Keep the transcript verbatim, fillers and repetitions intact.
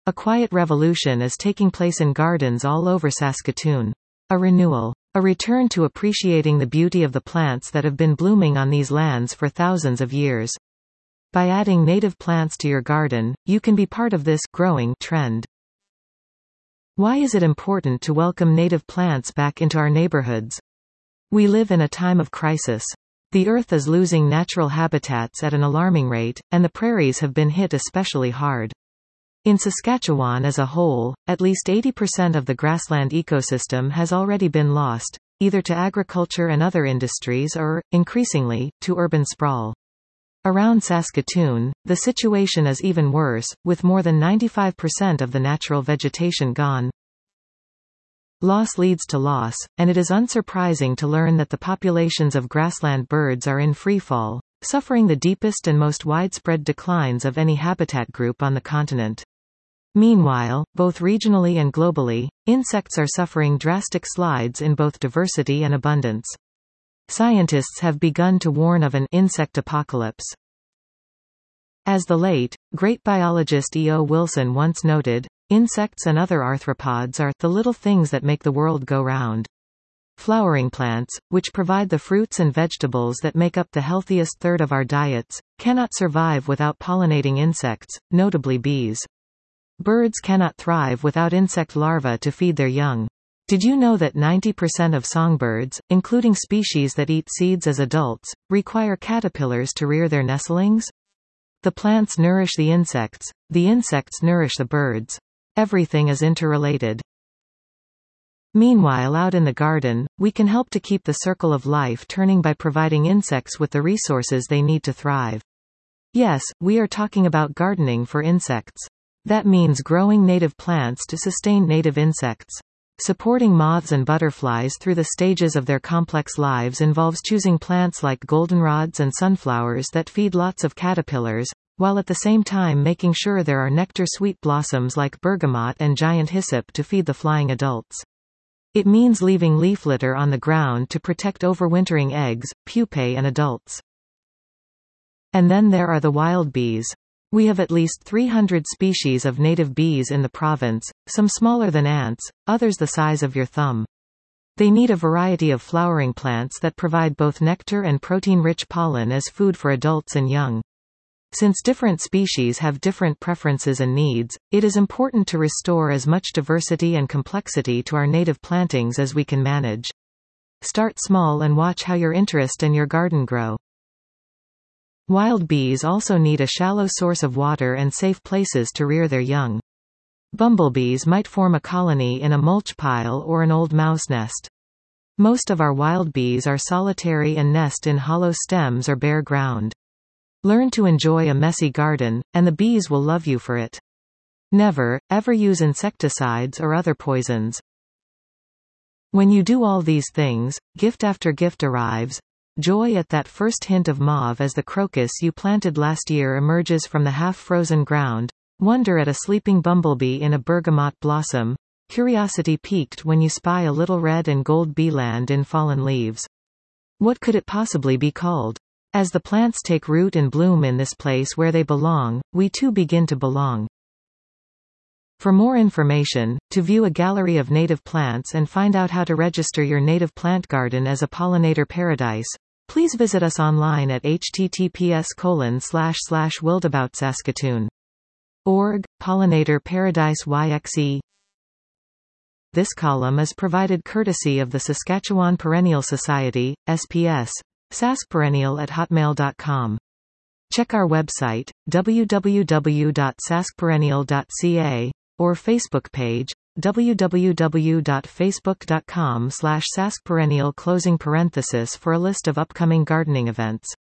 A quiet revolution is taking place in gardens all over Saskatoon. A renewal. A return to appreciating the beauty of the plants that have been blooming on these lands for thousands of years. By adding native plants to your garden, you can be part of this growing trend. Why is it important to welcome native plants back into our neighborhoods? We live in a time of crisis. The Earth is losing natural habitats at an alarming rate, and the prairies have been hit especially hard. In Saskatchewan as a whole, at least eighty percent of the grassland ecosystem has already been lost, either to agriculture and other industries or, increasingly, to urban sprawl. Around Saskatoon, the situation is even worse, with more than ninety-five percent of the natural vegetation gone. Loss leads to loss, and it is unsurprising to learn that the populations of grassland birds are in freefall, suffering the deepest and most widespread declines of any habitat group on the continent. Meanwhile, both regionally and globally, insects are suffering drastic slides in both diversity and abundance. Scientists have begun to warn of an insect apocalypse. As the late, great biologist E O Wilson once noted, insects and other arthropods are the little things that make the world go round. Flowering plants, which provide the fruits and vegetables that make up the healthiest third of our diets, cannot survive without pollinating insects, notably bees. Birds cannot thrive without insect larvae to feed their young. Did you know that ninety percent of songbirds, including species that eat seeds as adults, require caterpillars to rear their nestlings? The plants nourish the insects, the insects nourish the birds. Everything is interrelated. Meanwhile, out in the garden, we can help to keep the circle of life turning by providing insects with the resources they need to thrive. Yes, we are talking about gardening for insects. That means growing native plants to sustain native insects. Supporting moths and butterflies through the stages of their complex lives involves choosing plants like goldenrods and sunflowers that feed lots of caterpillars, while at the same time making sure there are nectar-sweet blossoms like bergamot and giant hyssop to feed the flying adults. It means leaving leaf litter on the ground to protect overwintering eggs, pupae and adults. And then there are the wild bees. We have at least three hundred species of native bees in the province, some smaller than ants, others the size of your thumb. They need a variety of flowering plants that provide both nectar and protein-rich pollen as food for adults and young. Since different species have different preferences and needs, it is important to restore as much diversity and complexity to our native plantings as we can manage. Start small and watch how your interest and your garden grow. Wild bees also need a shallow source of water and safe places to rear their young. Bumblebees might form a colony in a mulch pile or an old mouse nest. Most of our wild bees are solitary and nest in hollow stems or bare ground. Learn to enjoy a messy garden, and the bees will love you for it. Never, ever use insecticides or other poisons. When you do all these things, gift after gift arrives. Joy at that first hint of mauve as the crocus you planted last year emerges from the half-frozen ground. Wonder at a sleeping bumblebee in a bergamot blossom. Curiosity piqued when you spy a little red and gold beeland in fallen leaves. What could it possibly be called? As the plants take root and bloom in this place where they belong, we too begin to belong. For more information, to view a gallery of native plants and find out how to register your native plant garden as a pollinator paradise, please visit us online at h t t p s colon slash slash wildaboutsaskatoon dot org, Pollinator Paradise Y X E. This column is provided courtesy of the Saskatchewan Perennial Society, S P S, saskperennial at hotmail dot com. Check our website, w w w dot saskperennial dot c a, or Facebook page, w w w dot facebook dot com slash saskperennial closing parenthesis for a list of upcoming gardening events.